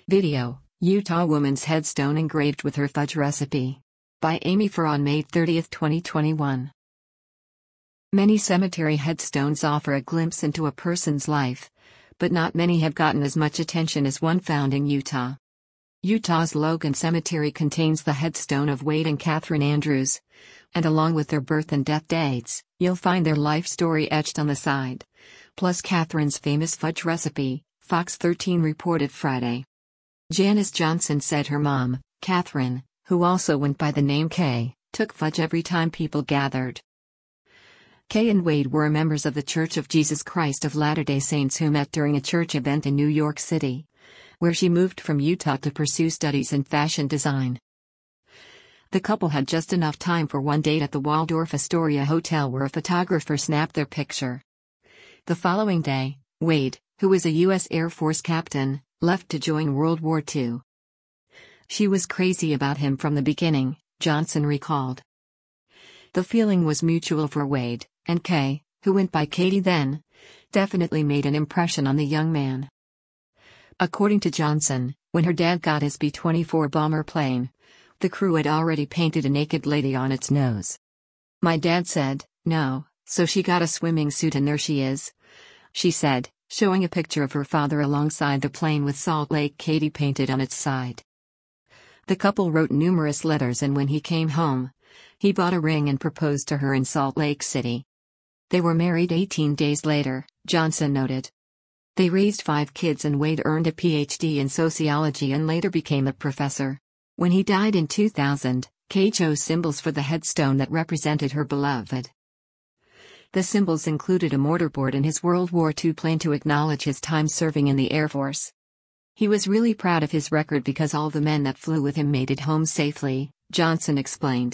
Video: Utah woman's headstone engraved with her fudge recipe. By Amy Farr on May 30, 2021. Many cemetery headstones offer a glimpse into a person's life, but not many have gotten as much attention as one found in Utah. Utah's Logan Cemetery contains the headstone of Wade and Catherine Andrews, and along with their birth and death dates, you'll find their life story etched on the side. Plus Catherine's famous fudge recipe, Fox 13 reported Friday. Janice Johnson said her mom, Catherine, who also went by the name Kay, took fudge every time people gathered. Kay and Wade were members of the Church of Jesus Christ of Latter-day Saints who met during a church event in New York City, where she moved from Utah to pursue studies in fashion design. The couple had just enough time for one date at the Waldorf Astoria Hotel where a photographer snapped their picture. The following day, Wade, who was a U.S. Air Force captain, left to join World War II. She was crazy about him from the beginning, Johnson recalled. The feeling was mutual for Wade, and Kay, who went by Katie then, definitely made an impression on the young man. According to Johnson, when her dad got his B-24 bomber plane, the crew had already painted a naked lady on its nose. My dad said, no, so she got a swimming suit and there she is, she said, showing a picture of her father alongside the plane with Salt Lake Katy painted on its side. The couple wrote numerous letters and when he came home, he bought a ring and proposed to her in Salt Lake City. They were married 18 days later, Johnson noted. They raised 5 kids and Wade earned a PhD in sociology and later became a professor. When he died in 2000, Kay chose symbols for the headstone that represented her beloved. The symbols included a mortarboard and his World War II plane to acknowledge his time serving in the Air Force. He was really proud of his record because all the men that flew with him made it home safely, Johnson explained.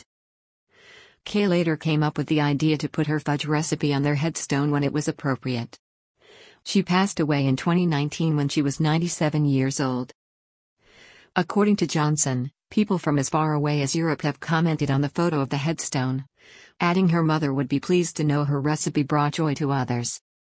Kay later came up with the idea to put her fudge recipe on their headstone when it was appropriate. She passed away in 2019 when she was 97 years old. According to Johnson, people from as far away as Europe have commented on the photo of the headstone, adding her mother would be pleased to know her recipe brought joy to others.